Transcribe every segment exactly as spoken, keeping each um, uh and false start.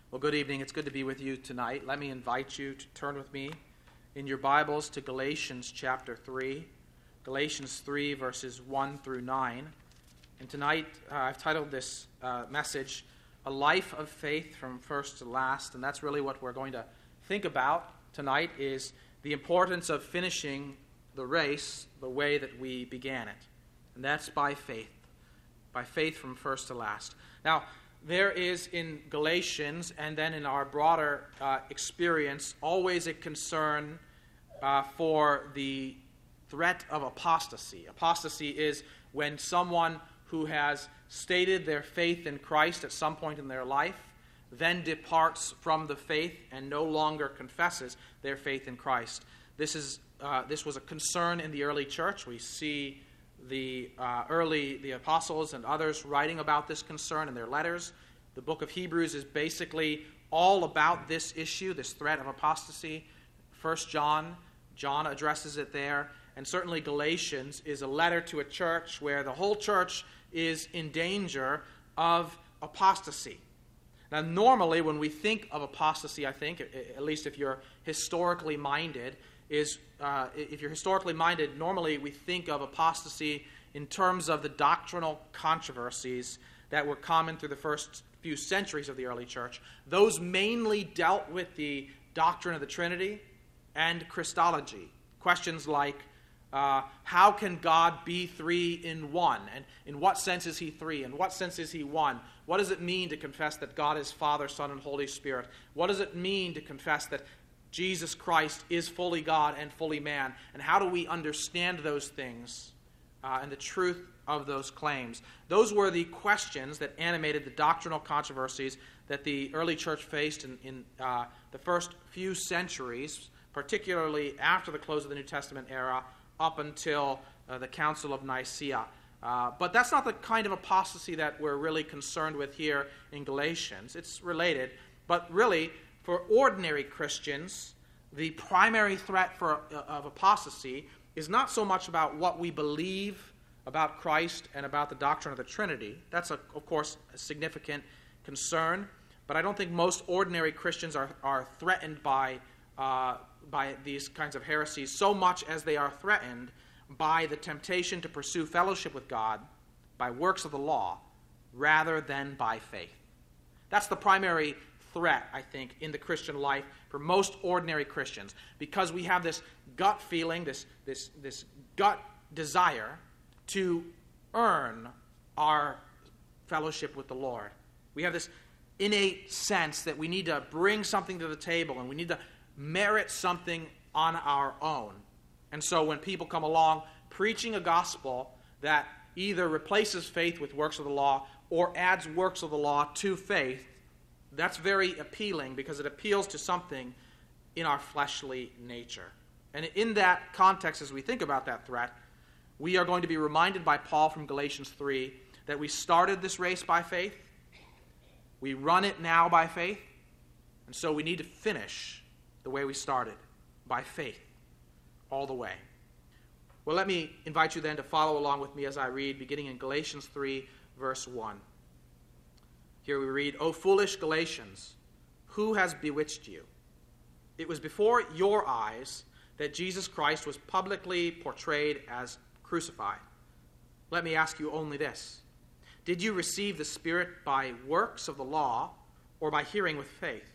Well, good evening. It's good to be with you tonight. Let me invite you to turn with me in your Bibles to Galatians chapter three. Galatians three, verses one through nine. And tonight, uh, I've titled this uh, message, A Life of Faith from First to Last. And that's really what we're going to think about tonight, is the importance of finishing the race the way that we began it. And that's by faith. By faith from first to last. Now, there is in Galatians and then in our broader uh, experience always a concern uh, for the threat of apostasy. Apostasy is when someone who has stated their faith in Christ at some point in their life then departs from the faith and no longer confesses their faith in Christ. This is uh, this was a concern in the early church. We see the uh, early the apostles and others writing about this concern in their letters. The book of Hebrews is basically all about this issue, this threat of apostasy. First John, John addresses it there, and certainly Galatians is a letter to a church where the whole church is in danger of apostasy. Now, normally when we think of apostasy, I think, at least if you're historically minded, is uh, if you're historically minded, normally we think of apostasy in terms of the doctrinal controversies that were common through the first few centuries of the early church. Those mainly dealt with the doctrine of the Trinity and Christology. Questions like, uh, how can God be three in one? And in what sense is he three? In what sense is he one? What does it mean to confess that God is Father, Son, and Holy Spirit? What does it mean to confess that Jesus Christ is fully God and fully man? And how do we understand those things uh, and the truth of those claims? Those were the questions that animated the doctrinal controversies that the early church faced in, in uh, the first few centuries, particularly after the close of the New Testament era, up until uh, the Council of Nicaea. Uh, but that's not the kind of apostasy that we're really concerned with here in Galatians. It's related, but really, for ordinary Christians, the primary threat for, uh, of apostasy is not so much about what we believe about Christ and about the doctrine of the Trinity. That's, a, of course, a significant concern, but I don't think most ordinary Christians are, are threatened by, uh, by these kinds of heresies so much as they are threatened by the temptation to pursue fellowship with God by works of the law rather than by faith. That's the primary threat, I think, in the Christian life for most ordinary Christians, because we have this gut feeling, this, this, this gut desire to earn our fellowship with the Lord. We have this innate sense that we need to bring something to the table and we need to merit something on our own. And so when people come along preaching a gospel that either replaces faith with works of the law or adds works of the law to faith, that's very appealing because it appeals to something in our fleshly nature. And in that context, as we think about that threat, we are going to be reminded by Paul from Galatians three that we started this race by faith, we run it now by faith, and so we need to finish the way we started, by faith, all the way. Well, let me invite you then to follow along with me as I read, beginning in Galatians three, verse one. Here we read, O foolish Galatians, who has bewitched you? It was before your eyes that Jesus Christ was publicly portrayed as crucified. Let me ask you only this. Did you receive the Spirit by works of the law or by hearing with faith?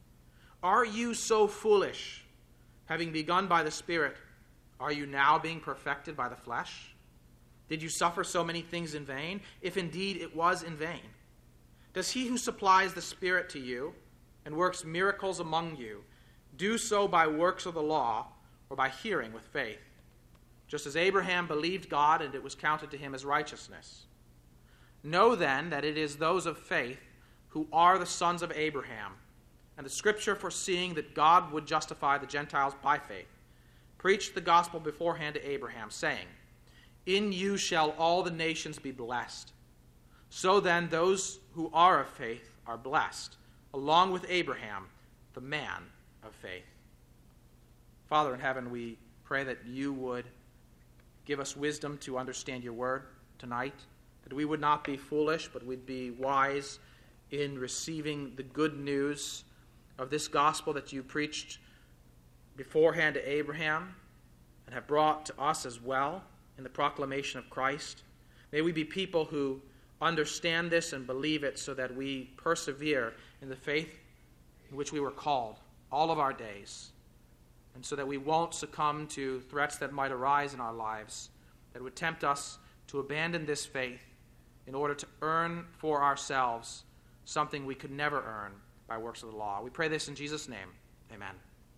Are you so foolish? Having begun by the Spirit, are you now being perfected by the flesh? Did you suffer so many things in vain, if indeed it was in vain? Does he who supplies the Spirit to you and works miracles among you do so by works of the law or by hearing with faith? Just as Abraham believed God and it was counted to him as righteousness. Know then that it is those of faith who are the sons of Abraham, and the Scripture foreseeing that God would justify the Gentiles by faith, preached the gospel beforehand to Abraham, saying, In you shall all the nations be blessed. So then those who are of faith are blessed, along with Abraham, the man of faith. Father in heaven, we pray that you would give us wisdom to understand your word tonight, that we would not be foolish, but we'd be wise in receiving the good news of this gospel that you preached beforehand to Abraham and have brought to us as well in the proclamation of Christ. May we be people who understand this and believe it so that we persevere in the faith in which we were called all of our days, and so that we won't succumb to threats that might arise in our lives that would tempt us to abandon this faith in order to earn for ourselves something we could never earn by works of the law. We pray this in Jesus' name. Amen.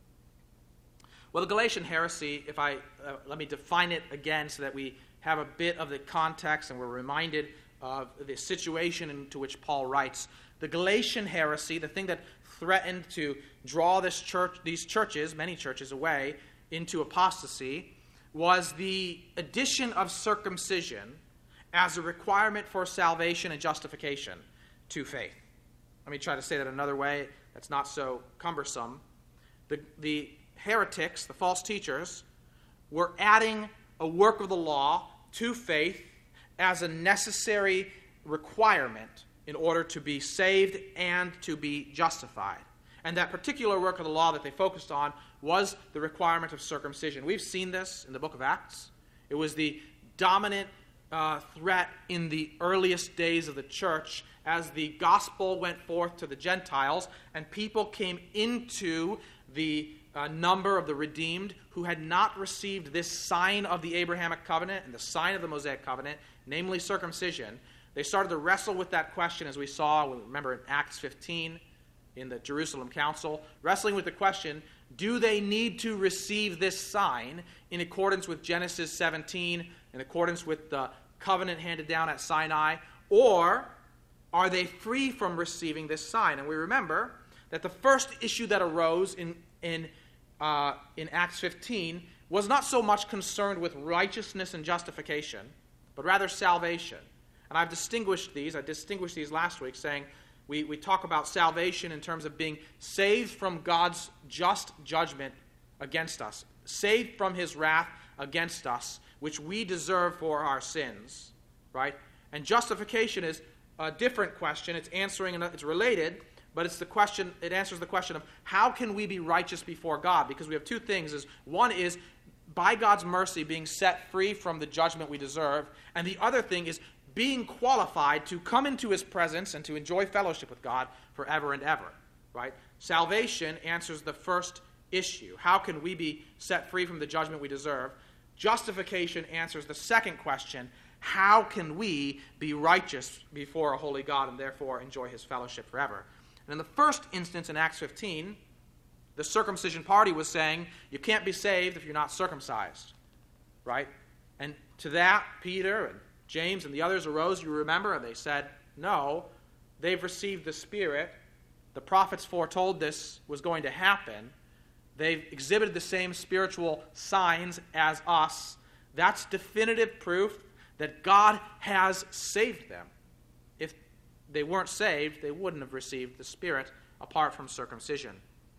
Well, the Galatian heresy, if I uh, let me define it again so that we have a bit of the context and we're reminded of the situation into which Paul writes. The Galatian heresy, the thing that threatened to draw this church, these churches, many churches, away into apostasy, was the addition of circumcision as a requirement for salvation and justification to faith. Let me try to say that another way that's not so cumbersome. The, the heretics, the false teachers, were adding a work of the law to faith as a necessary requirement in order to be saved and to be justified. And that particular work of the law that they focused on was the requirement of circumcision. We've seen this in the book of Acts. It was the dominant uh, threat in the earliest days of the church as the gospel went forth to the Gentiles and people came into the uh, number of the redeemed who had not received this sign of the Abrahamic covenant and the sign of the Mosaic covenant, namely circumcision. They started to wrestle with that question, as we saw, remember in Acts fifteen, in the Jerusalem Council, wrestling with the question, do they need to receive this sign in accordance with Genesis seventeen, in accordance with the covenant handed down at Sinai, or are they free from receiving this sign? And we remember that the first issue that arose in, in, uh, in Acts fifteen was not so much concerned with righteousness and justification, but rather salvation. And I've distinguished these. I distinguished these last week, saying we, we talk about salvation in terms of being saved from God's just judgment against us, saved from his wrath against us, which we deserve for our sins, right? And justification is a different question. It's answering, it's related, but it's the question, it answers the question of how can we be righteous before God? Because we have two things. Is one is by God's mercy being set free from the judgment we deserve, and the other thing is being qualified to come into his presence and to enjoy fellowship with God forever and ever, right? Salvation answers the first issue. How can we be set free from the judgment we deserve? Justification answers the second question. How can we be righteous before a holy God and therefore enjoy his fellowship forever? And in the first instance in Acts fifteen, the circumcision party was saying, you can't be saved if you're not circumcised, right? And to that, Peter and James and the others arose, you remember, and they said, no, they've received the Spirit. The prophets foretold this was going to happen. They've exhibited the same spiritual signs as us. That's definitive proof that God has saved them. If they weren't saved, they wouldn't have received the Spirit apart from circumcision.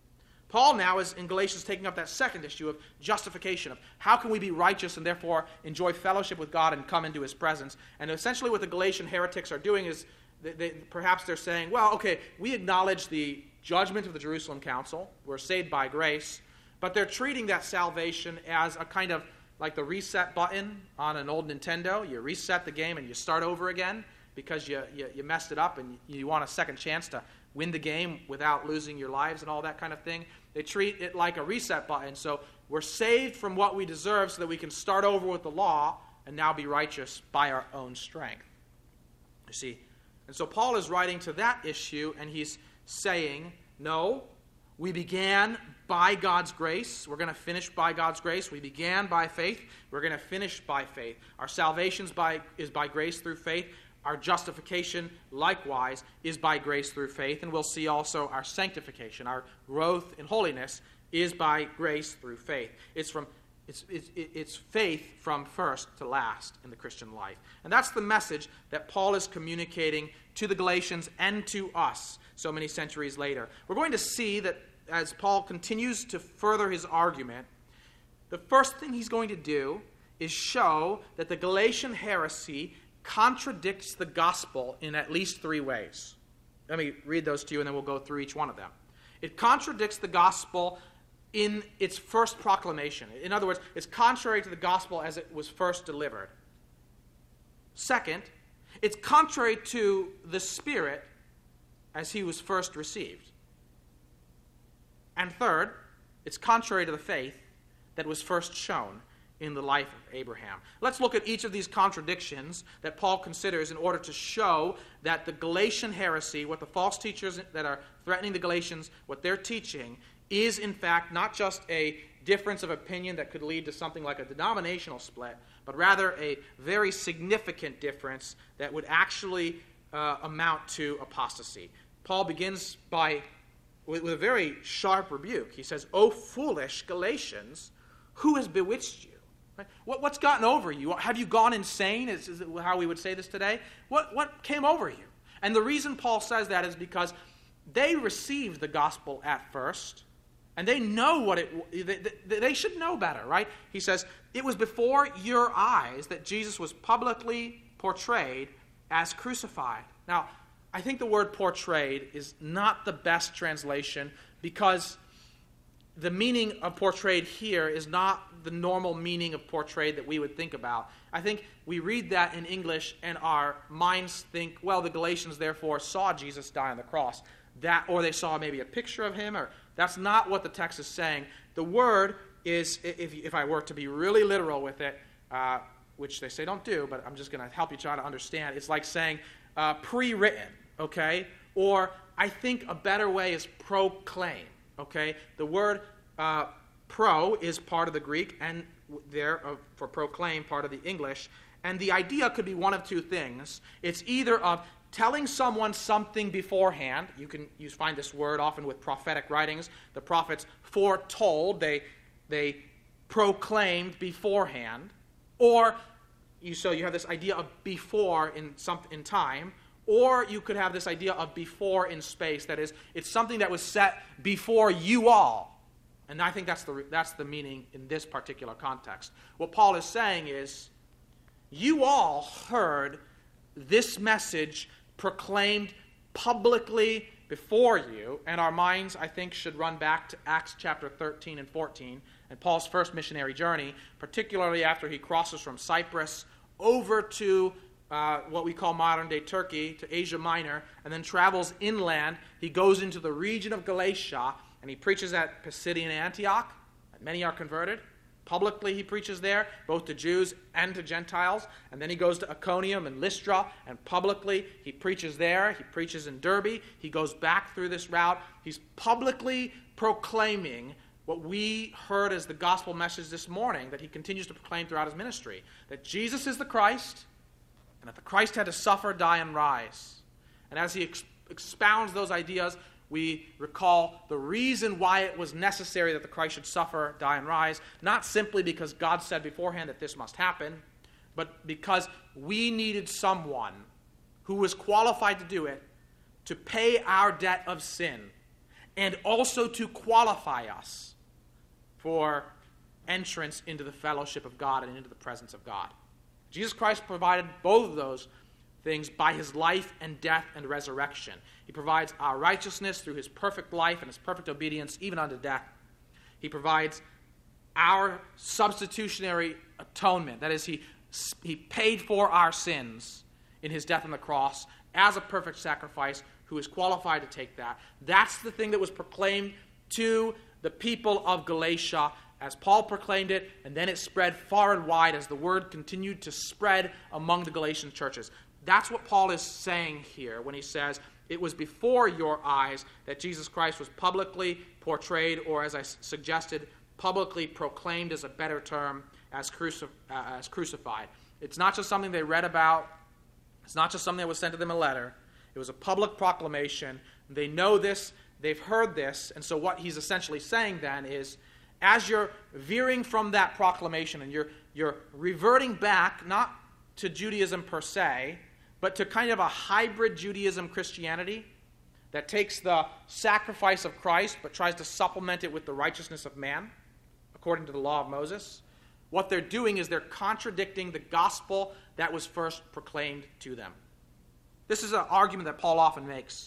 Paul now is in Galatians taking up that second issue of justification, of how can we be righteous and therefore enjoy fellowship with God and come into his presence. And essentially what the Galatian heretics are doing is they, they, perhaps they're saying, well, okay, we acknowledge the judgment of the Jerusalem Council. We're saved by grace. But they're treating that salvation as a kind of like the reset button on an old Nintendo. You reset the game and you start over again because you, you, you messed it up and you want a second chance to win the game without losing your lives and all that kind of thing. They treat it like a reset button. So we're saved from what we deserve so that we can start over with the law and now be righteous by our own strength. You see? And so Paul is writing to that issue, and he's saying, no, we began by God's grace. We're going to finish by God's grace. We began by faith. We're going to finish by faith. Our salvation by, is by grace through faith. Our justification, likewise, is by grace through faith. And we'll see also our sanctification, our growth in holiness, is by grace through faith. It's from it's, it's, it's faith from first to last in the Christian life. And that's the message that Paul is communicating to the Galatians and to us so many centuries later. We're going to see that as Paul continues to further his argument, the first thing he's going to do is show that the Galatian heresy contradicts the gospel in at least three ways. Let me read those to you, and then we'll go through each one of them. It contradicts the gospel in its first proclamation. In other words, it's contrary to the gospel as it was first delivered. Second, it's contrary to the Spirit as he was first received. And third, it's contrary to the faith that was first shown in the life of Abraham. Let's look at each of these contradictions that Paul considers in order to show that the Galatian heresy, what the false teachers that are threatening the Galatians, what they're teaching, is in fact not just a difference of opinion that could lead to something like a denominational split, but rather a very significant difference that would actually uh, amount to apostasy. Paul begins by with, with a very sharp rebuke. He says, "O foolish Galatians, who has bewitched you?" Right? What, what's gotten over you? Have you gone insane, is, is how we would say this today? What, what came over you? And the reason Paul says that is because they received the gospel at first, and they know what it, they, they should know better, right? He says, it was before your eyes that Jesus was publicly portrayed as crucified. Now, I think the word portrayed is not the best translation because the meaning of portrayed here is not the normal meaning of portrayed that we would think about. I think we read that in English and our minds think, well, the Galatians therefore saw Jesus die on the cross. That, or they saw maybe a picture of him, or that's not what the text is saying. The word is, if, if I were to be really literal with it, uh, which they say don't do, but I'm just going to help you try to understand, it's like saying uh, pre-written, okay? Or I think a better way is proclaim. Okay, the word uh, pro is part of the Greek, and there uh, for proclaim part of the English. And the idea could be one of two things. It's either of telling someone something beforehand. You can you find this word often with prophetic writings. The prophets foretold; they they proclaimed beforehand. Or you so you have this idea of before in some in time. Or you could have this idea of before in space. That is, it's something that was set before you all. And I think that's the that's the meaning in this particular context. What Paul is saying is, you all heard this message proclaimed publicly before you, and our minds, I think, should run back to Acts chapter thirteen and fourteen, and Paul's first missionary journey, particularly after he crosses from Cyprus over to Uh, what we call modern-day Turkey, to Asia Minor, and then travels inland. He goes into the region of Galatia, and he preaches at Pisidian Antioch. Many are converted. Publicly he preaches there, both to Jews and to Gentiles. And then he goes to Iconium and Lystra, and publicly he preaches there. He preaches in Derbe. He goes back through this route. He's publicly proclaiming what we heard as the gospel message this morning, that he continues to proclaim throughout his ministry, that Jesus is the Christ, and that the Christ had to suffer, die, and rise. And as he ex- expounds those ideas, we recall the reason why it was necessary that the Christ should suffer, die, and rise, not simply because God said beforehand that this must happen, but because we needed someone who was qualified to do it, to pay our debt of sin, and also to qualify us for entrance into the fellowship of God and into the presence of God. Jesus Christ provided both of those things by his life and death and resurrection. He provides our righteousness through his perfect life and his perfect obedience, even unto death. He provides our substitutionary atonement. That is, he, he paid for our sins in his death on the cross as a perfect sacrifice, who is qualified to take that. That's the thing that was proclaimed to the people of Galatia as Paul proclaimed it, and then it spread far and wide as the word continued to spread among the Galatian churches. That's what Paul is saying here when he says, it was before your eyes that Jesus Christ was publicly portrayed, or as I suggested, publicly proclaimed is a better term, as, crucif- uh, as crucified. It's not just something they read about. It's not just something that was sent to them in a letter. It was a public proclamation. They know this. They've heard this. And so what he's essentially saying then is, as you're veering from that proclamation and you're, you're reverting back, not to Judaism per se, but to kind of a hybrid Judaism Christianity that takes the sacrifice of Christ but tries to supplement it with the righteousness of man, according to the law of Moses, what they're doing is they're contradicting the gospel that was first proclaimed to them. This is an argument that Paul often makes.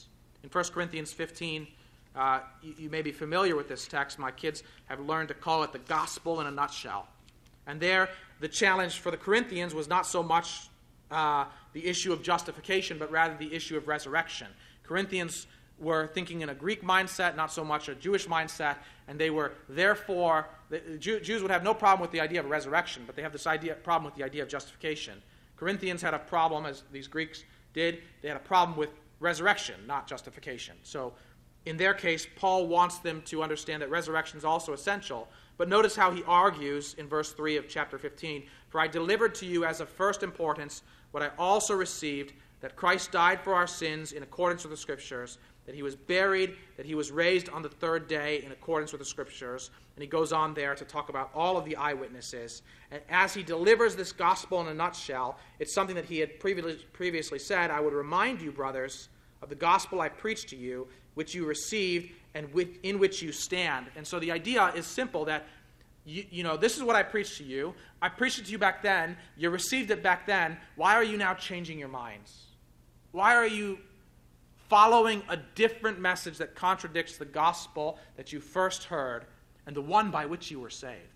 In First Corinthians fifteen, uh, you, you may be familiar with this text. My kids have learned to call it the gospel in a nutshell. And there, the challenge for the Corinthians was not so much uh, the issue of justification, but rather the issue of resurrection. Corinthians were thinking in a Greek mindset, not so much a Jewish mindset, and they were therefore, the Jew, Jews would have no problem with the idea of resurrection, but they have this idea problem with the idea of justification. Corinthians had a problem, as these Greeks did, they had a problem with resurrection, not justification. So in their case, Paul wants them to understand that resurrection is also essential. But notice how he argues in verse three of chapter fifteen, "For I delivered to you as of first importance what I also received, that Christ died for our sins in accordance with the Scriptures, that he was buried, that he was raised on the third day in accordance with the Scriptures." And he goes on there to talk about all of the eyewitnesses. And as he delivers this gospel in a nutshell, it's something that he had previously, previously said, "I would remind you, brothers, of the gospel I preached to you, which you received and with, in which you stand." And so the idea is simple, that you, you know, this is what I preached to you. I preached it to you back then. You received it back then. Why are you now changing your minds? Why are you following a different message that contradicts the gospel that you first heard and the one by which you were saved?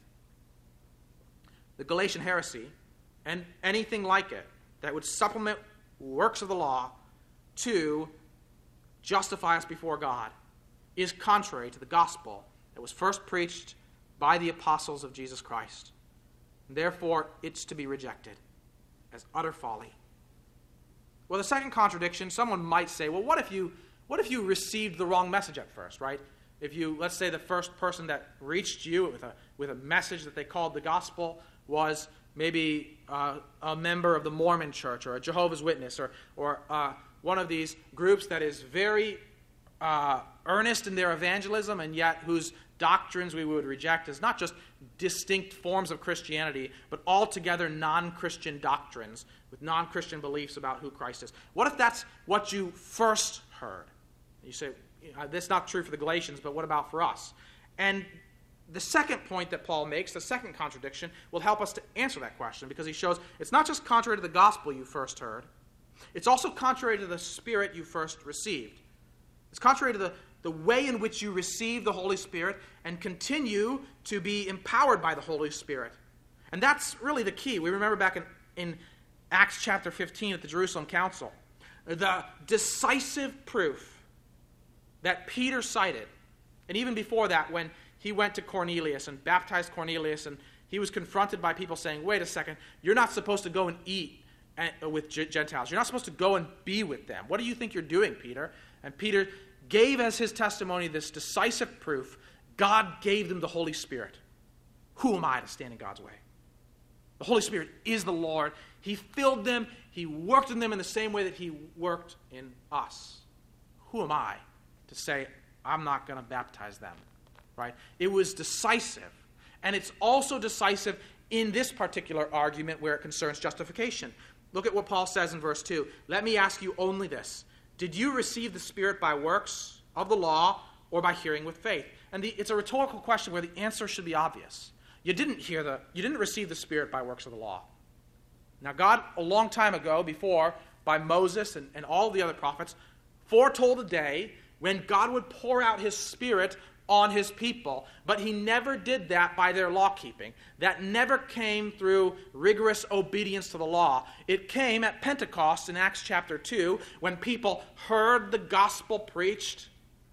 The Galatian heresy, and anything like it, that would supplement works of the law to justify us before God, is contrary to the gospel that was first preached by the apostles of Jesus Christ. And therefore, it's to be rejected as utter folly. Well, the second contradiction, someone might say, well, what if you what if you received the wrong message at first, right? If you, let's say the first person that reached you with a with a message that they called the gospel was maybe uh, a member of the Mormon church or a Jehovah's Witness or, or uh, one of these groups that is very uh, earnest in their evangelism and yet whose doctrines we would reject as not just distinct forms of Christianity, but altogether non-Christian doctrines with non-Christian beliefs about who Christ is. What if that's what you first heard? You say, that's not true for the Galatians, but what about for us? And the second point that Paul makes, the second contradiction, will help us to answer that question, because he shows it's not just contrary to the gospel you first heard, it's also contrary to the Spirit you first received. It's contrary to the, the way in which you receive the Holy Spirit and continue to be empowered by the Holy Spirit. And that's really the key. We remember back in, in Acts chapter fifteen at the Jerusalem Council, the decisive proof that Peter cited, and even before that, when he went to Cornelius and baptized Cornelius, and he was confronted by people saying, wait a second, you're not supposed to go and eat with Gentiles. You're not supposed to go and be with them. What do you think you're doing, Peter? And Peter gave as his testimony this decisive proof. God gave them the Holy Spirit. Who am I to stand in God's way? The Holy Spirit is the Lord. He filled them. He worked in them in the same way that he worked in us. Who am I to say, I'm not going to baptize them? Right? It was decisive. And it's also decisive in this particular argument where it concerns justification. Look at what Paul says in verse two. Let me ask you only this. Did you receive the Spirit by works of the law or by hearing with faith? And the, it's a rhetorical question where the answer should be obvious. You didn't hear the, you didn't receive the Spirit by works of the law. Now God, a long time ago, before, by Moses and, and all the other prophets, foretold a day when God would pour out his Spirit on his people, but he never did that by their law keeping. That never came through rigorous obedience to the law. It came at Pentecost in Acts chapter two, when people heard the gospel preached,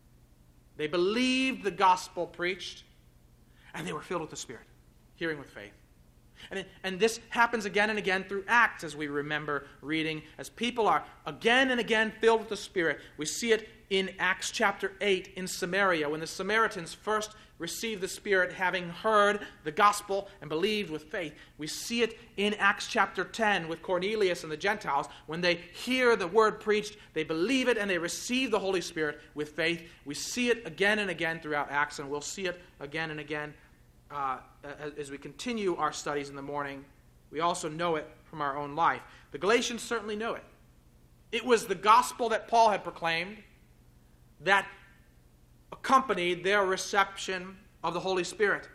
they believed the gospel preached, and they were filled with the Spirit, hearing with faith. And, it, and this happens again and again through Acts, as we remember reading, as people are again and again filled with the Spirit. We see it in Acts chapter eight in Samaria, when the Samaritans first received the Spirit, having heard the gospel and believed with faith. We see it in Acts chapter ten with Cornelius and the Gentiles. When they hear the word preached, they believe it and they receive the Holy Spirit with faith. We see it again and again throughout Acts, and we'll see it again and again uh, as we continue our studies in the morning. We also know it from our own life. The Galatians certainly know it. It was the gospel that Paul had proclaimed that accompanied their reception of the Holy Spirit.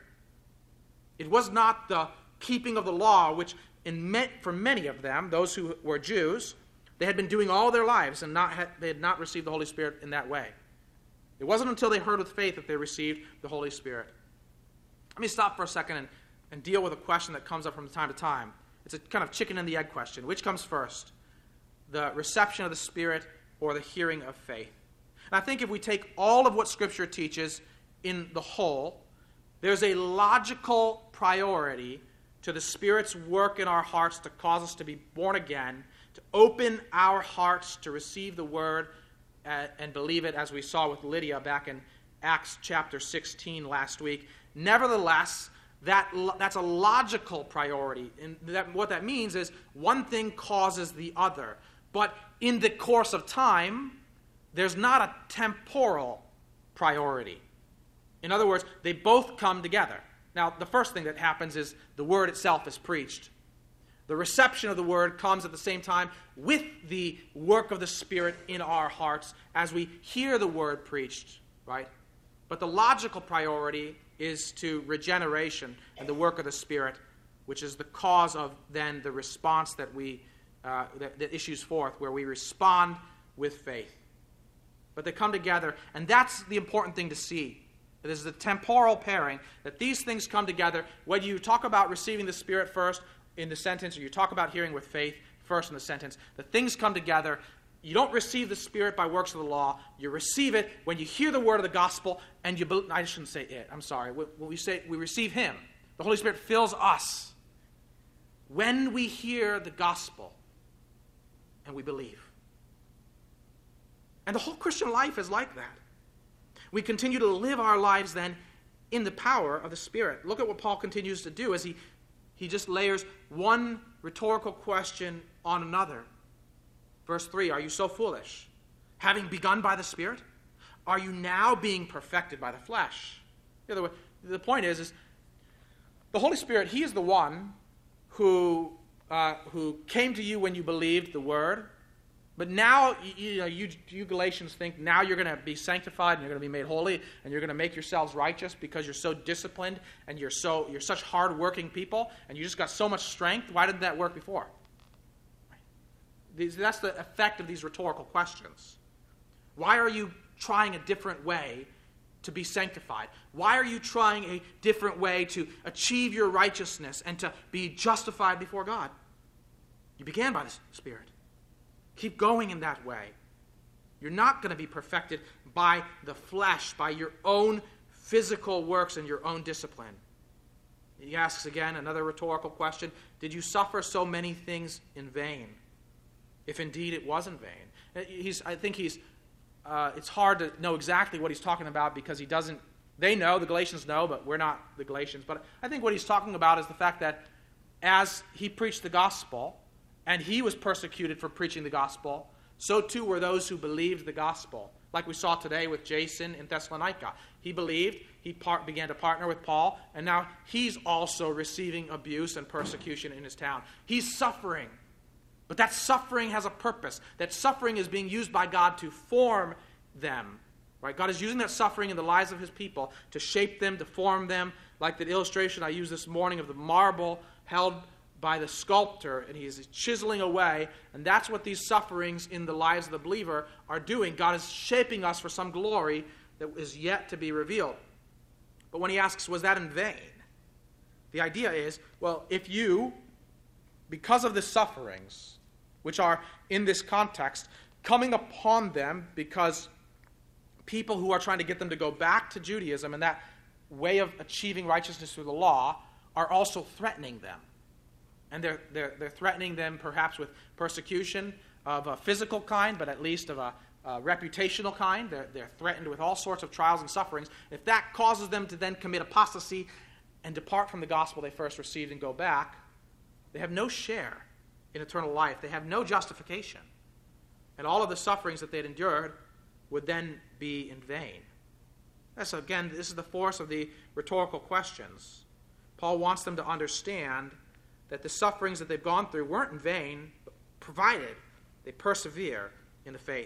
It was not the keeping of the law, which in me- for many of them, those who were Jews, They had been doing all their lives, and not had, they had not received the Holy Spirit in that way. It wasn't until they heard with faith that they received the Holy Spirit. Let me stop for a second and, and deal with a question that comes up from time to time. It's a kind of chicken and the egg question. Which comes first? The reception of the Spirit or the hearing of faith? And I think if we take all of what Scripture teaches in the whole, there's a logical priority to the Spirit's work in our hearts to cause us to be born again, to open our hearts to receive the Word uh, and believe it, as we saw with Lydia back in Acts chapter sixteen last week. Nevertheless, that that's a logical priority. And that, what that means is one thing causes the other. But in the course of time, there's not a temporal priority. In other words, they both come together. Now, the first thing that happens is the Word itself is preached. The reception of the Word comes at the same time with the work of the Spirit in our hearts as we hear the Word preached, right? But the logical priority is to regeneration and the work of the Spirit, which is the cause of then the response that we uh, that, that issues forth, where we respond with faith. But they come together, and that's the important thing to see. This is the temporal pairing, that these things come together. Whether you talk about receiving the Spirit first in the sentence, or you talk about hearing with faith first in the sentence, the things come together. You don't receive the Spirit by works of the law. You receive it when you hear the word of the gospel, and you believe. I shouldn't say it. I'm sorry. When we say we receive Him, the Holy Spirit fills us when we hear the gospel and we believe. And the whole Christian life is like that. We continue to live our lives then in the power of the Spirit. Look at what Paul continues to do as he, he just layers one rhetorical question on another. Verse three, are you so foolish? Having begun by the Spirit, are you now being perfected by the flesh? The other way, the point is, is the Holy Spirit, He is the one who, uh, who came to you when you believed the Word. But now, you, you know, you, you Galatians think now you're going to be sanctified and you're going to be made holy and you're going to make yourselves righteous because you're so disciplined and you're so you're such hard-working people and you just got so much strength. Why didn't that work before? These, that's the effect of these rhetorical questions. Why are you trying a different way to be sanctified? Why are you trying a different way to achieve your righteousness and to be justified before God? You began by the Spirit. Keep going in that way. You're not going to be perfected by the flesh, by your own physical works and your own discipline. He asks again another rhetorical question. Did you suffer so many things in vain? If indeed it was in vain. He's, I think he's, uh, it's hard to know exactly what he's talking about because he doesn't, they know, the Galatians know, but we're not the Galatians. But I think what he's talking about is the fact that as he preached the gospel, and he was persecuted for preaching the gospel, so too were those who believed the gospel. Like we saw today with Jason in Thessalonica. He believed, he part, began to partner with Paul, and now he's also receiving abuse and persecution in his town. He's suffering. But that suffering has a purpose. That suffering is being used by God to form them. Right? God is using that suffering in the lives of His people to shape them, to form them. Like the illustration I used this morning of the marble held by the sculptor, and he's chiseling away, and that's what these sufferings in the lives of the believer are doing. God is shaping us for some glory that is yet to be revealed. But when he asks, was that in vain? The idea is, well, if you, because of the sufferings, which are in this context, coming upon them because people who are trying to get them to go back to Judaism and that way of achieving righteousness through the law are also threatening them. And they're, they're, they're threatening them perhaps with persecution of a physical kind, but at least of a, a reputational kind. They're, they're threatened with all sorts of trials and sufferings. If that causes them to then commit apostasy and depart from the gospel they first received and go back, they have no share in eternal life. They have no justification. And all of the sufferings that they'd endured would then be in vain. So again, this is the force of the rhetorical questions. Paul wants them to understand that the sufferings that they've gone through weren't in vain, provided they persevere in the faith.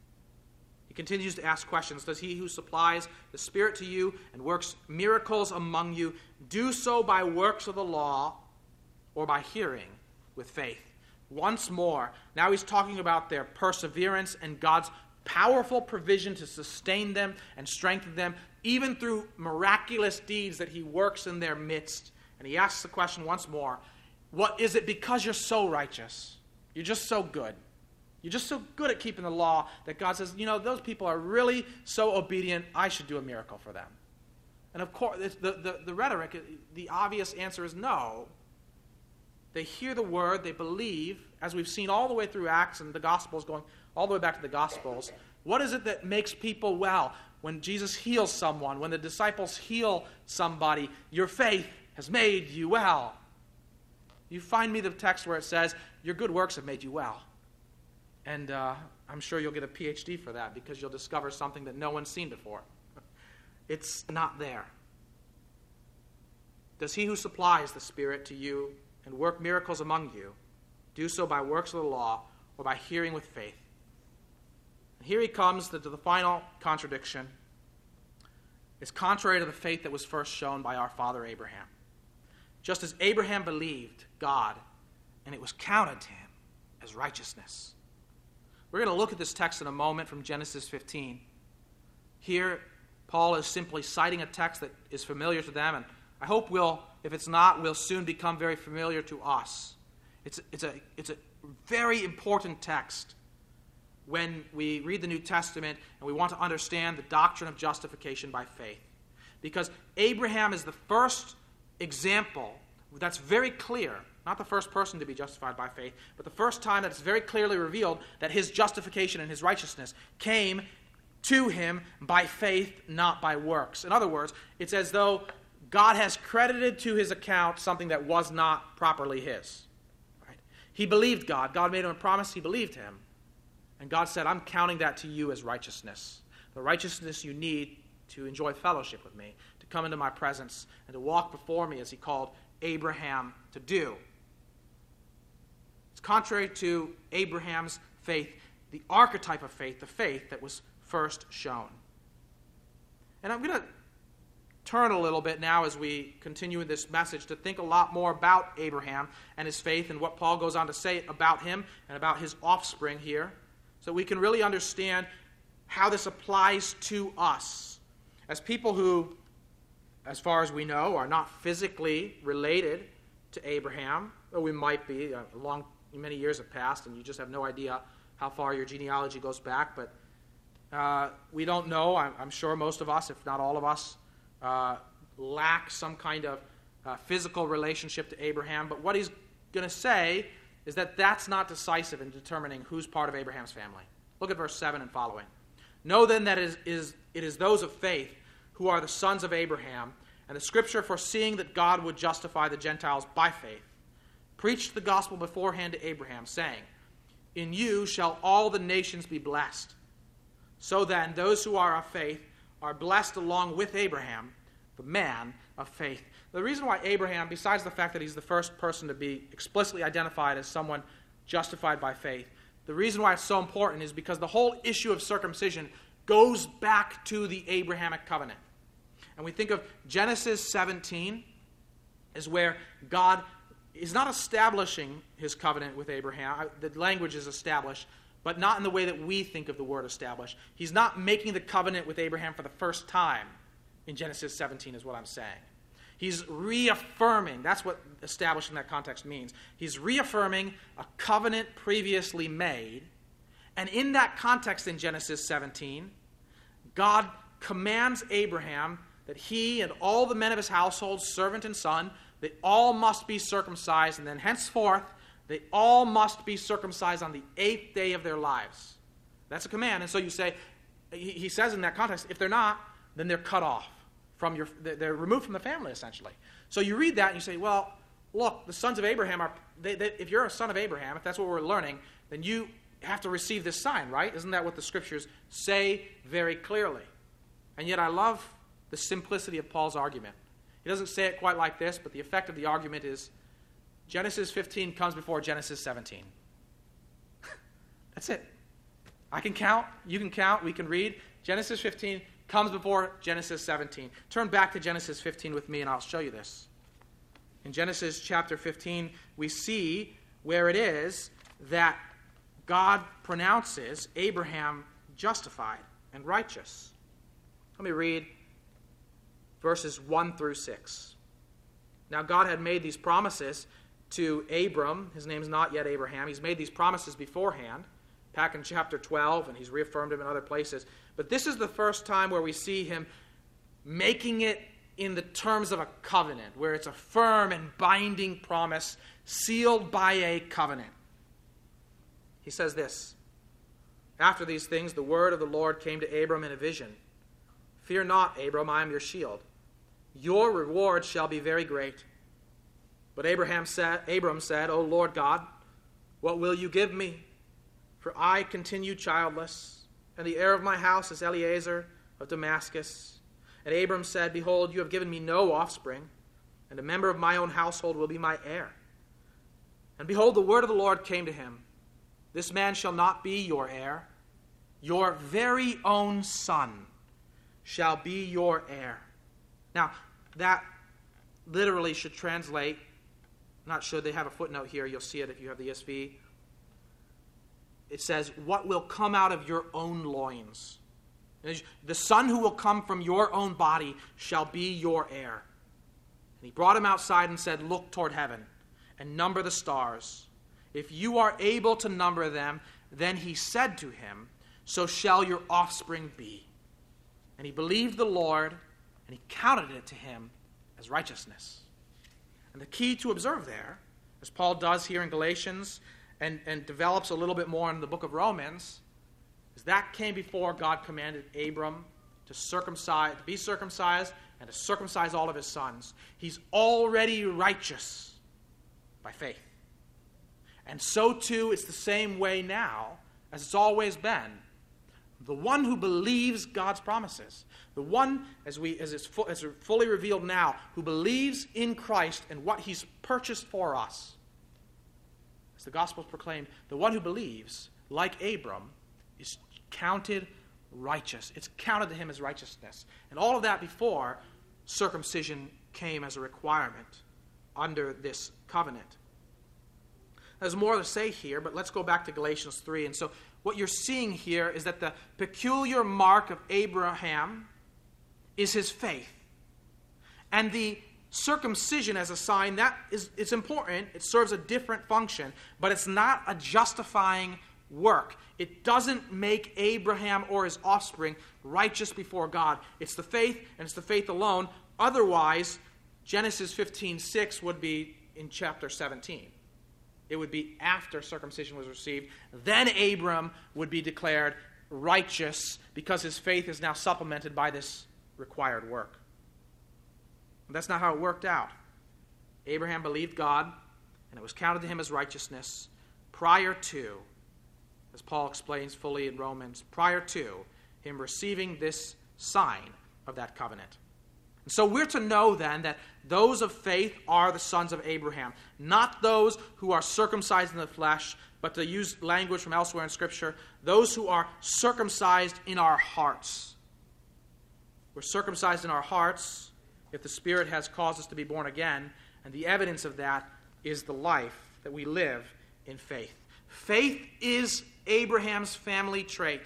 He continues to ask questions. Does he who supplies the Spirit to you and works miracles among you do so by works of the law or by hearing with faith? once more. Now he's talking about their perseverance and God's powerful provision to sustain them and strengthen them, even through miraculous deeds that he works in their midst. And he asks the question once more, what is it because you're so righteous? You're just so good. You're just so good at keeping the law that God says, you know, those people are really so obedient, I should do a miracle for them. And of course, the, the, the rhetoric, the obvious answer is no. They hear the word, they believe, as we've seen all the way through Acts and the Gospels, going all the way back to the Gospels. What is it that makes people well? When Jesus heals someone, when the disciples heal somebody, your faith has made you well. You find me the text where it says, your good works have made you well. And uh, I'm sure you'll get a P H D for that because you'll discover something that no one's seen before. It's not there. Does he who supplies the Spirit to you and work miracles among you do so by works of the law or by hearing with faith? And here he comes to the final contradiction. It's contrary to the faith that was first shown by our father Abraham. Just as Abraham believed God, and it was counted to him as righteousness. We're going to look at this text in a moment from Genesis fifteen. Here, Paul is simply citing a text that is familiar to them, and I hope we'll, if it's not, will soon become very familiar to us. It's, it's, a, it's a very important text when we read the New Testament and we want to understand the doctrine of justification by faith. Because Abraham is the first example that's very clear, not the first person to be justified by faith, but the first time that it's very clearly revealed that his justification and his righteousness came to him by faith, not by works. In other words, it's as though God has credited to his account something that was not properly his. Right? He believed God. God made him a promise. He believed him. And God said, I'm counting that to you as righteousness. The righteousness you need to enjoy fellowship with me, to come into my presence, and to walk before me as he called Abraham to do. It's contrary to Abraham's faith, the archetype of faith, the faith that was first shown. And I'm going to turn a little bit now as we continue in this message to think a lot more about Abraham and his faith and what Paul goes on to say about him and about his offspring here, so we can really understand how this applies to us as people who, as far as we know, are not physically related to Abraham, though we might be. A long, many years have passed, and you just have no idea how far your genealogy goes back. But uh, we don't know. I'm, I'm sure most of us, if not all of us, uh, lack some kind of uh, physical relationship to Abraham. But what he's going to say is that that's not decisive in determining who's part of Abraham's family. Look at verse seven and following. Know then that it is, is, it is those of faith who are the sons of Abraham, and the Scripture, foreseeing that God would justify the Gentiles by faith, preached the gospel beforehand to Abraham, saying, in you shall all the nations be blessed. So then, those who are of faith are blessed along with Abraham, the man of faith. The reason why Abraham, besides the fact that he's the first person to be explicitly identified as someone justified by faith, the reason why it's so important is because the whole issue of circumcision goes back to the Abrahamic covenant. And we think of Genesis seventeen as where God is not establishing his covenant with Abraham. The language is established, but not in the way that we think of the word established. He's not making the covenant with Abraham for the first time in Genesis seventeen is what I'm saying. He's reaffirming, that's what establishing that context means. He's reaffirming a covenant previously made, and in that context in Genesis seventeen, God commands Abraham that he and all the men of his household, servant and son, they all must be circumcised, and then henceforth, they all must be circumcised on the eighth day of their lives. That's a command. And so you say, he says in that context, if they're not, then they're cut off from your, they're removed from the family, essentially. So you read that and you say, well, look, the sons of Abraham are, they, they, if you're a son of Abraham, if that's what we're learning, then you have to receive this sign, right? Isn't that what the Scriptures say very clearly? And yet I love the simplicity of Paul's argument. He doesn't say it quite like this, but the effect of the argument is Genesis fifteen comes before Genesis seventeen. That's it. I can count, you can count, we can read. Genesis fifteen comes before Genesis seventeen. Turn back to Genesis fifteen with me and I'll show you this. In Genesis chapter fifteen, we see where it is that God pronounces Abraham justified and righteous. Let me read verses one through six. Now God had made these promises to Abram. His name's not yet Abraham. He's made these promises beforehand, back in chapter twelve, and he's reaffirmed them in other places. But this is the first time where we see him making it in the terms of a covenant, where it's a firm and binding promise sealed by a covenant. He says this, "After these things, the word of the Lord came to Abram in a vision. 'Fear not, Abram, I am your shield. Your reward shall be very great.' But Abraham said, Abram said, 'O Lord God, what will you give me? For I continue childless, and the heir of my house is Eliezer of Damascus.' And Abram said, 'Behold, you have given me no offspring, and a member of my own household will be my heir.' And behold, the word of the Lord came to him. 'This man shall not be your heir. Your very own son shall be your heir.'" Now, that literally should translate, not should, they have a footnote here, you'll see it if you have the E S V. It says, "What will come out of your own loins. The son who will come from your own body shall be your heir." And he brought him outside and said, "Look toward heaven and number the stars. If you are able to number them," then he said to him, "So shall your offspring be." And he believed the Lord, and he counted it to him as righteousness. And the key to observe there, as Paul does here in Galatians and, and develops a little bit more in the book of Romans, is that came before God commanded Abram to circumcise, to be circumcised and to circumcise all of his sons. He's already righteous by faith. And so too, it's the same way now as it's always been. The one who believes God's promises, the one, as we as it's, fu- as it's fully revealed now, who believes in Christ and what he's purchased for us, as the gospel is proclaimed, the one who believes, like Abram, is counted righteous. It's counted to him as righteousness. And all of that before circumcision came as a requirement under this covenant. There's more to say here, but let's go back to Galatians three. And so what you're seeing here is that the peculiar mark of Abraham is his faith. And the circumcision as a sign, that is it's important. It serves a different function, but it's not a justifying work. It doesn't make Abraham or his offspring righteous before God. It's the faith, and it's the faith alone. Otherwise, Genesis fifteen six would be in chapter seventeen. It would be after circumcision was received. Then Abram would be declared righteous because his faith is now supplemented by this required work. But that's not how it worked out. Abraham believed God, and it was counted to him as righteousness prior to, as Paul explains fully in Romans, prior to him receiving this sign of that covenant. And so we're to know then that those of faith are the sons of Abraham, not those who are circumcised in the flesh, but to use language from elsewhere in Scripture, those who are circumcised in our hearts. We're circumcised in our hearts if the Spirit has caused us to be born again, and the evidence of that is the life that we live in faith. Faith is Abraham's family trait.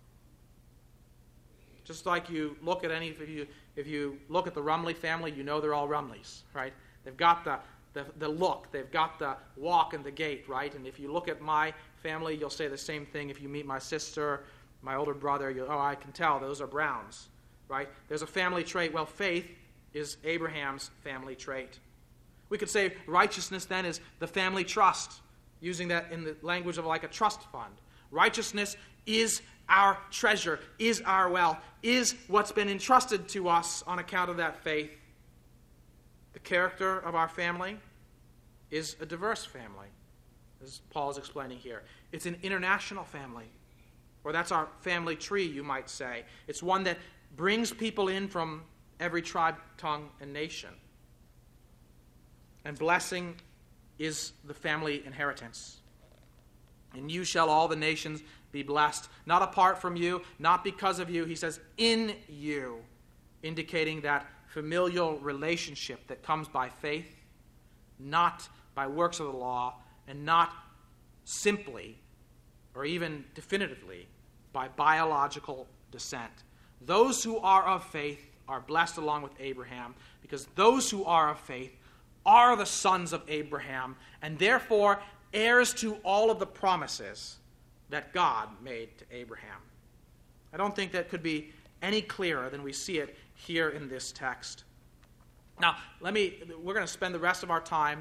Just like you look at any, if you if you look at the Rumley family, you know they're all Rumleys, right? They've got the, the, the look, they've got the walk and the gait, right? And if you look at my family, you'll say the same thing. If you meet my sister, my older brother, you'll, oh, I can tell those are Browns, right? There's a family trait. Well, faith is Abraham's family trait. We could say righteousness then is the family trust, using that in the language of like a trust fund. Righteousness is our treasure, is our wealth, is what's been entrusted to us on account of that faith. The character of our family is a diverse family, as Paul is explaining here. It's an international family, or that's our family tree, you might say. It's one that brings people in from every tribe, tongue, and nation. And blessing is the family inheritance. "In you shall all the nations be blessed," not apart from you, not because of you. He says, in you, indicating that familial relationship that comes by faith, not by works of the law, and not simply or even definitively by biological descent. Those who are of faith are blessed along with Abraham, because those who are of faith are the sons of Abraham, and therefore heirs to all of the promises that God made to Abraham. I don't think that could be any clearer than we see it here in this text. Now, let me, we're going to spend the rest of our time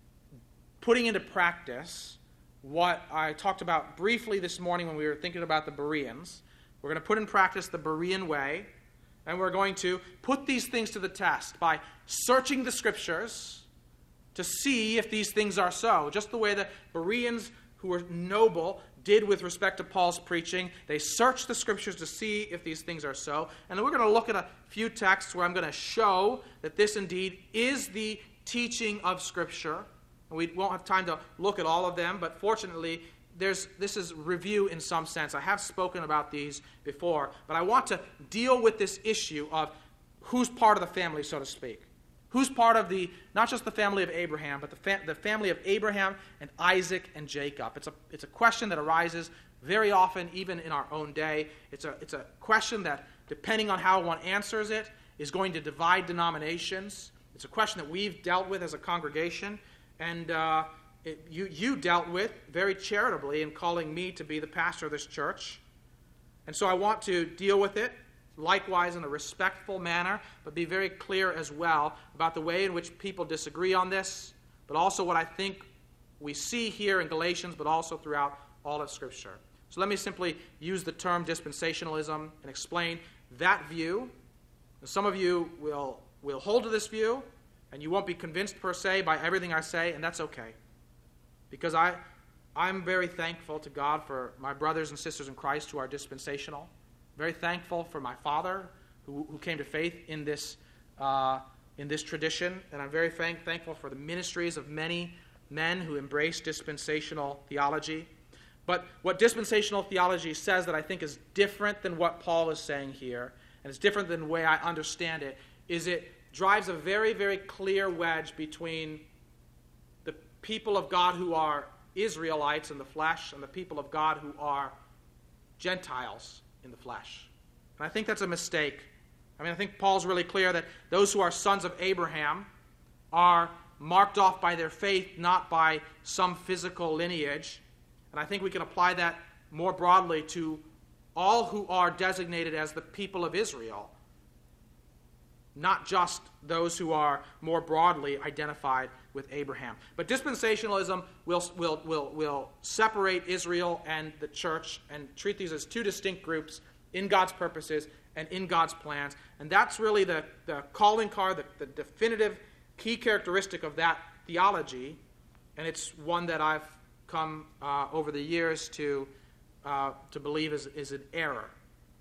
putting into practice what I talked about briefly this morning when we were thinking about the Bereans. We're going to put in practice the Berean way, and we're going to put these things to the test by searching the Scriptures to see if these things are so. Just the way the Bereans, who were noble, did with respect to Paul's preaching. They searched the Scriptures to see if these things are so. And then we're going to look at a few texts where I'm going to show that this indeed is the teaching of Scripture. And we won't have time to look at all of them, but fortunately, there's this is review in some sense. I have spoken about these before, but I want to deal with this issue of who's part of the family, so to speak. Who's part of the, not just the family of Abraham, but the, fa- the family of Abraham and Isaac and Jacob. It's a, it's a question that arises very often, even in our own day. It's a, it's a question that, depending on how one answers it, is going to divide denominations. It's a question that we've dealt with as a congregation, and uh, it, you, you dealt with very charitably in calling me to be the pastor of this church. And so I want to deal with it likewise in a respectful manner, but be very clear as well about the way in which people disagree on this, but also what I think we see here in Galatians, but also throughout all of Scripture. So let me simply use the term dispensationalism and explain that view. Some of you will, will hold to this view, and you won't be convinced per se by everything I say, and that's okay. Because I, I'm very thankful to God for my brothers and sisters in Christ who are dispensational. Very thankful for my father, who, who came to faith in this uh, in this tradition, and I'm very thank, thankful for the ministries of many men who embrace dispensational theology. But what dispensational theology says that I think is different than what Paul is saying here, and it's different than the way I understand it, is it drives a very, very clear wedge between the people of God who are Israelites in the flesh and the people of God who are Gentiles in the flesh. And I think that's a mistake. I mean, I think Paul's really clear that those who are sons of Abraham are marked off by their faith, not by some physical lineage. And I think we can apply that more broadly to all who are designated as the people of Israel, not just those who are more broadly identified with Abraham. But dispensationalism will, will, will, will separate Israel and the church and treat these as two distinct groups in God's purposes and in God's plans. And that's really the, the calling card, the, the definitive key characteristic of that theology. And it's one that I've come uh, over the years to, uh, to believe is, is an error.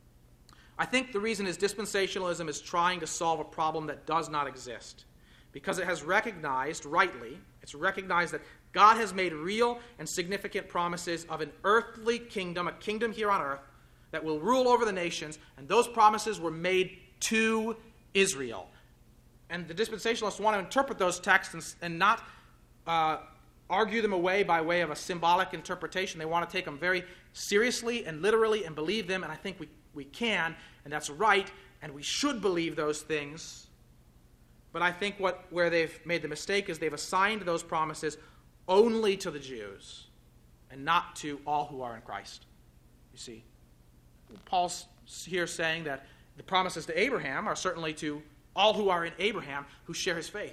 I think the reason is dispensationalism is trying to solve a problem that does not exist, because it has recognized, rightly, it's recognized that God has made real and significant promises of an earthly kingdom, a kingdom here on earth, that will rule over the nations, and those promises were made to Israel. And the dispensationalists want to interpret those texts and, and not uh, argue them away by way of a symbolic interpretation. They want to take them very seriously and literally and believe them, and I think we We can, and that's right, and we should believe those things. But I think what where they've made the mistake is they've assigned those promises only to the Jews and not to all who are in Christ. You see, Paul's here saying that the promises to Abraham are certainly to all who are in Abraham who share his faith.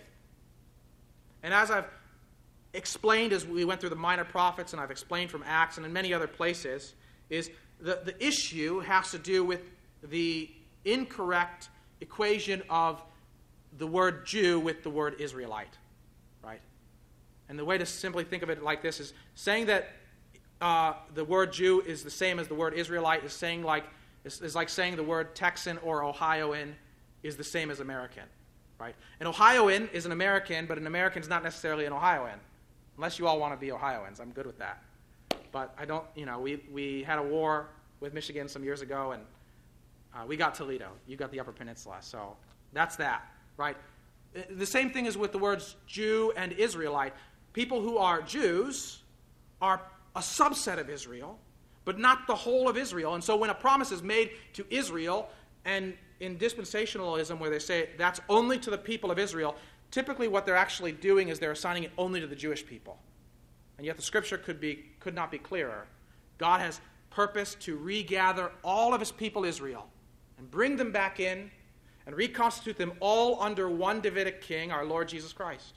And as I've explained as we went through the minor prophets, and I've explained from Acts and in many other places, is The, the issue has to do with the incorrect equation of the word Jew with the word Israelite, right? And the way to simply think of it like this is saying that uh, the word Jew is the same as the word Israelite is saying like is, is like saying the word Texan or Ohioan is the same as American, right? An Ohioan is an American, but an American is not necessarily an Ohioan, unless you all want to be Ohioans. I'm good with that. But I don't, you know, we, we had a war with Michigan some years ago, and uh, we got Toledo. You got the Upper Peninsula. So that's that, right? The same thing is with the words Jew and Israelite. People who are Jews are a subset of Israel, but not the whole of Israel. And so when a promise is made to Israel, and in dispensationalism where they say that's only to the people of Israel, typically what they're actually doing is they're assigning it only to the Jewish people. And yet the Scripture could be could not be clearer. God has purposed to regather all of his people Israel and bring them back in and reconstitute them all under one Davidic king, our Lord Jesus Christ.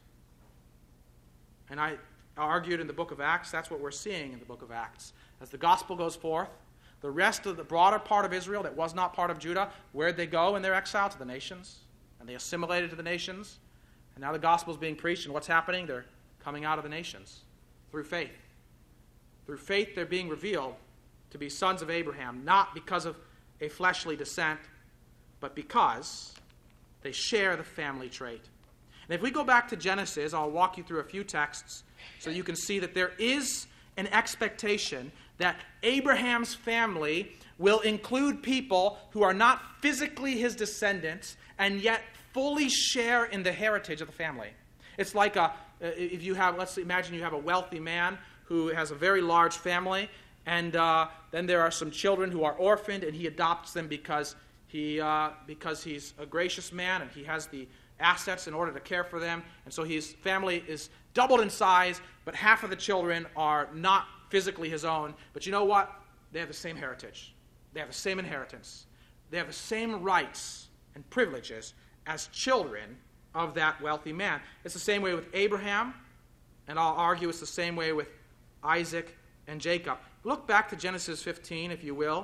And I argued in the book of Acts, that's what we're seeing in the book of Acts. As the gospel goes forth, the rest of the broader part of Israel that was not part of Judah, where'd they go in their exile? To the nations. And they assimilated to the nations. And now the gospel is being preached, and what's happening? They're coming out of the nations through faith. Through faith, they're being revealed to be sons of Abraham, not because of a fleshly descent, but because they share the family trait. And if we go back to Genesis, I'll walk you through a few texts so you can see that there is an expectation that Abraham's family will include people who are not physically his descendants and yet fully share in the heritage of the family. It's like a, if you have, let's imagine you have a wealthy man who has a very large family, and uh, then there are some children who are orphaned, and he adopts them because he uh, because he's a gracious man and he has the assets in order to care for them, and so his family is doubled in size, but half of the children are not physically his own. But you know what? They have the same heritage. They have the same inheritance. They have the same rights and privileges as children of that wealthy man. It's the same way with Abraham, and I'll argue it's the same way with Isaac and Jacob. Look back to Genesis fifteen, if you will,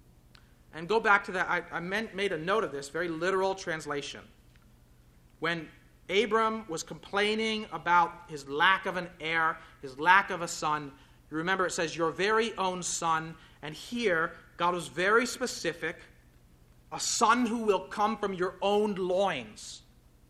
and go back to that. I, I meant, made a note of this, very literal translation. When Abram was complaining about his lack of an heir, his lack of a son, you remember it says, your very own son. And here, God was very specific, a son who will come from your own loins.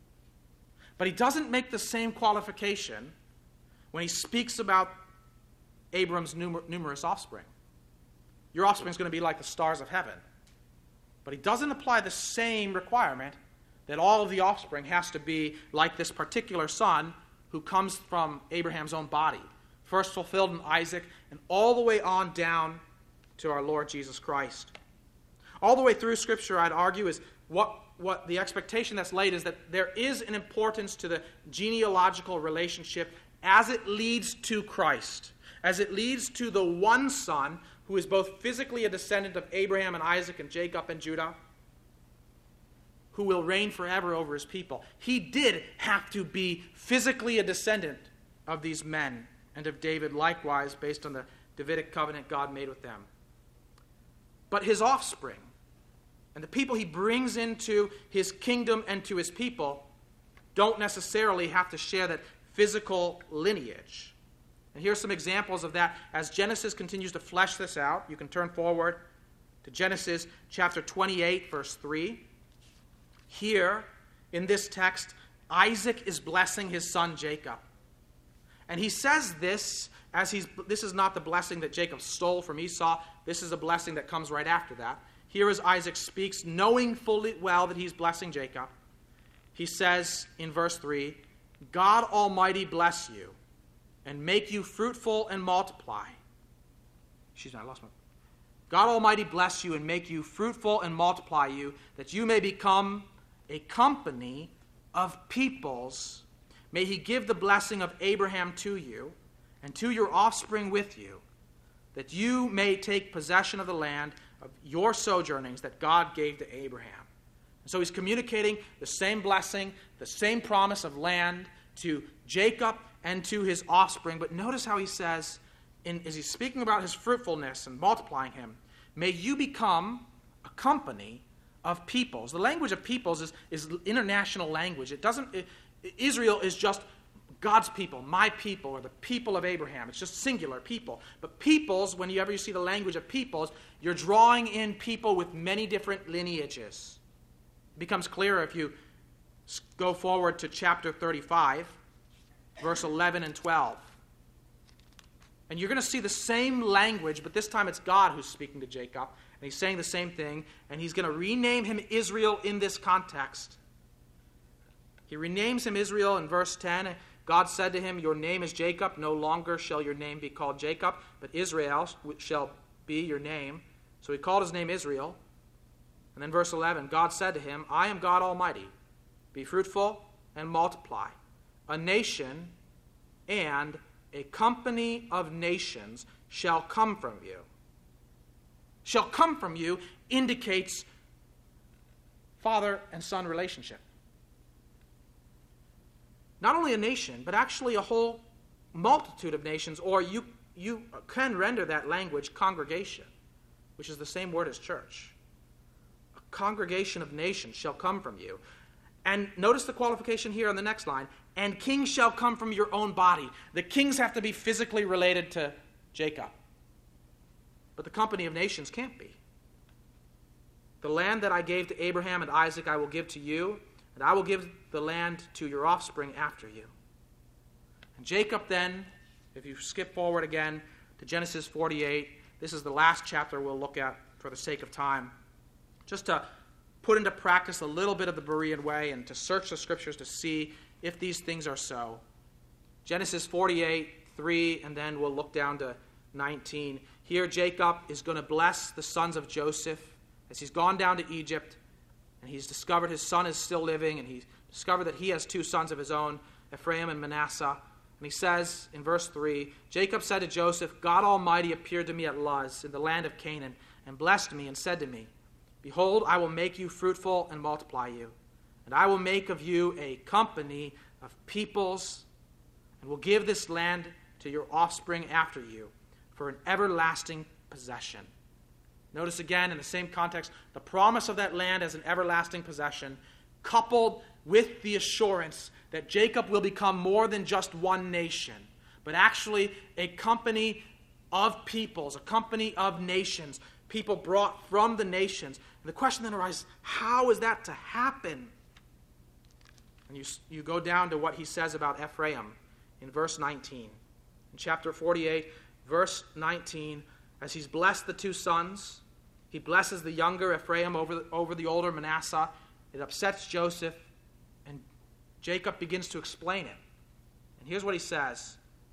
But he doesn't make the same qualification when he speaks about Abram's numer- numerous offspring. Your offspring is going to be like the stars of heaven. But he doesn't apply the same requirement that all of the offspring has to be like this particular son who comes from Abraham's own body, first fulfilled in Isaac, and all the way on down to our Lord Jesus Christ. All the way through Scripture, I'd argue, is what, what the expectation that's laid is that there is an importance to the genealogical relationship as it leads to Christ, as it leads to the one son who is both physically a descendant of Abraham and Isaac and Jacob and Judah, who will reign forever over his people. He did have to be physically a descendant of these men and of David likewise, based on the Davidic covenant God made with them. But his offspring and the people he brings into his kingdom and to his people don't necessarily have to share that physical lineage. And here's some examples of that as Genesis continues to flesh this out. You can turn forward to Genesis chapter twenty-eight, verse three. Here, in this text, Isaac is blessing his son Jacob. And he says this as he's, this is not the blessing that Jacob stole from Esau. This is a blessing that comes right after that. Here as Isaac speaks, knowing fully well that he's blessing Jacob, he says in verse three, God Almighty bless you and make you fruitful and multiply. Excuse me, I lost my... God Almighty bless you and make you fruitful and multiply you, that you may become a company of peoples. May he give the blessing of Abraham to you and to your offspring with you, that you may take possession of the land of your sojournings that God gave to Abraham. And so he's communicating the same blessing, the same promise of land to Jacob and to his offspring. But notice how he says, in, as he's speaking about his fruitfulness and multiplying him, may you become a company of peoples. The language of peoples is, is international language. It doesn't. It, Israel is just God's people, my people, or the people of Abraham. It's just singular people. But peoples, whenever you see the language of peoples, you're drawing in people with many different lineages. It becomes clearer if you go forward to chapter thirty-five, verse eleven and twelve. And you're going to see the same language, but this time it's God who's speaking to Jacob. And he's saying the same thing, and he's going to rename him Israel in this context. He renames him Israel in verse ten. God said to him, your name is Jacob. No longer shall your name be called Jacob, but Israel shall be your name. So he called his name Israel. And then verse eleven, God said to him, I am God Almighty. Be fruitful and multiply. A nation and a company of nations shall come from you. Shall come from you indicates father and son relationship. Not only a nation, but actually a whole multitude of nations, or you, you can render that language congregation, which is the same word as church. A congregation of nations shall come from you. And notice the qualification here on the next line, and kings shall come from your own body. The kings have to be physically related to Jacob. But the company of nations can't be. The land that I gave to Abraham and Isaac I will give to you, and I will give the land to your offspring after you. And Jacob then, if you skip forward again to Genesis forty-eight, this is the last chapter we'll look at for the sake of time. Just to put into practice a little bit of the Berean way and to search the scriptures to see if these things are so. Genesis forty-eight, three, and then we'll look down to nineteen. Here Jacob is going to bless the sons of Joseph as he's gone down to Egypt, and he's discovered his son is still living, and he's discovered that he has two sons of his own, Ephraim and Manasseh. And he says in verse three, Jacob said to Joseph, God Almighty appeared to me at Luz in the land of Canaan, and blessed me, and said to me, behold, I will make you fruitful and multiply you, and I will make of you a company of peoples, and will give this land to your offspring after you for an everlasting possession. Notice again, in the same context, the promise of that land as an everlasting possession, coupled with the assurance that Jacob will become more than just one nation, but actually a company of peoples, a company of nations, people brought from the nations. And the question then arises, how is that to happen? And you, you go down to what he says about Ephraim in verse nineteen. In chapter forty-eight, verse nineteen, as he's blessed the two sons, he blesses the younger Ephraim over the, over the older Manasseh. It upsets Joseph, and Jacob begins to explain it. And here's what he says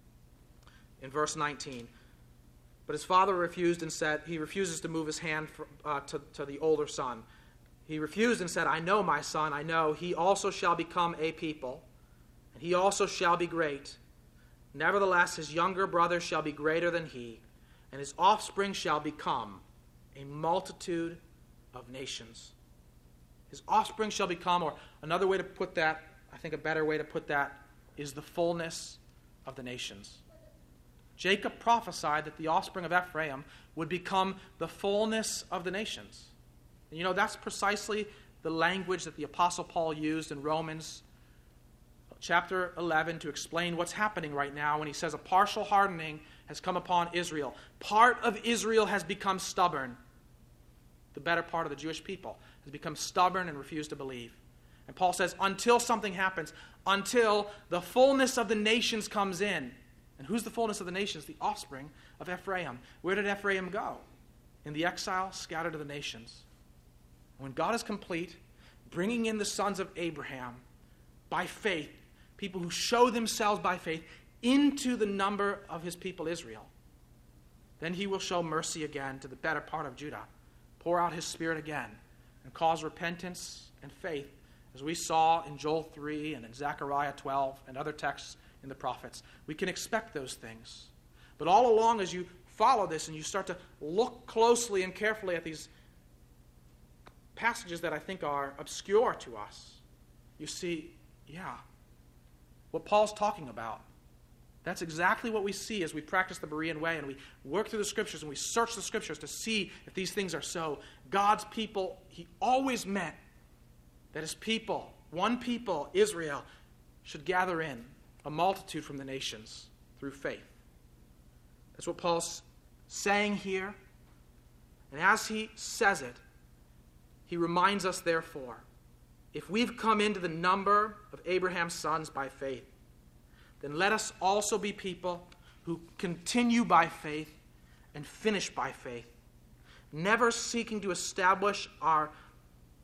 in verse nineteen. But his father refused and said, he refuses to move his hand for, uh, to, to the older son. He refused and said, I know, my son, I know. He also shall become a people, and he also shall be great. Nevertheless, his younger brother shall be greater than he, and his offspring shall become a multitude of nations. His offspring shall become, or another way to put that, I think a better way to put that, is the fullness of the nations. Jacob prophesied that the offspring of Ephraim would become the fullness of the nations. And you know, that's precisely the language that the Apostle Paul used in Romans chapter eleven to explain what's happening right now when he says a partial hardening has come upon Israel. Part of Israel has become stubborn. The better part of the Jewish people has become stubborn and refused to believe. And Paul says, until something happens, until the fullness of the nations comes in. And who's the fullness of the nations? The offspring of Ephraim. Where did Ephraim go? In the exile, scattered to the nations. When God is complete, bringing in the sons of Abraham by faith, people who show themselves by faith into the number of his people Israel, then he will show mercy again to the better part of Judah, pour out his Spirit again, and cause repentance and faith, as we saw in Joel three and in Zechariah twelve and other texts in the prophets. We can expect those things. But all along, as you follow this and you start to look closely and carefully at these passages that I think are obscure to us, you see, yeah, what Paul's talking about. That's exactly what we see as we practice the Berean way and we work through the Scriptures and we search the Scriptures to see if these things are so. God's people, he always meant that his people, one people, Israel, should gather in a multitude from the nations through faith. That's what Paul's saying here. And as he says it, he reminds us, therefore, if we've come into the number of Abraham's sons by faith, then let us also be people who continue by faith and finish by faith, never seeking to establish our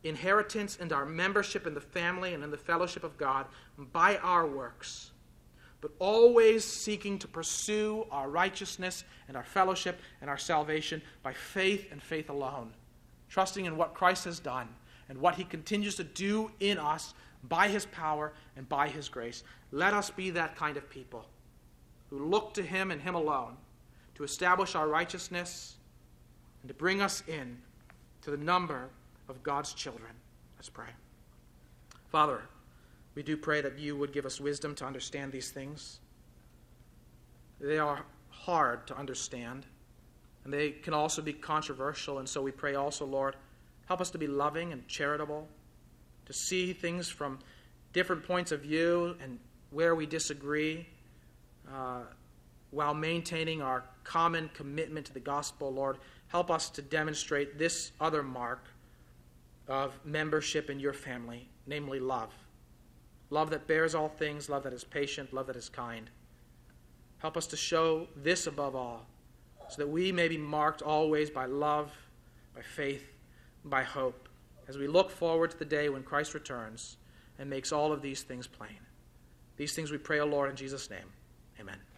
inheritance and our membership in the family and in the fellowship of God by our works, but always seeking to pursue our righteousness and our fellowship and our salvation by faith and faith alone, trusting in what Christ has done and what he continues to do in us by his power and by his grace. Let us be that kind of people who look to him and him alone to establish our righteousness and to bring us in to the number of God's children. Let's pray. Father, we do pray that you would give us wisdom to understand these things. They are hard to understand, and they can also be controversial, and so we pray also, Lord, help us to be loving and charitable, to see things from different points of view and where we disagree, uh, while maintaining our common commitment to the gospel. Lord, help us to demonstrate this other mark of membership in your family, namely love. Love that bears all things, love that is patient, love that is kind. Help us to show this above all, so that we may be marked always by love, by faith, by hope, as we look forward to the day when Christ returns and makes all of these things plain. These things we pray, O Lord, in Jesus' name. Amen.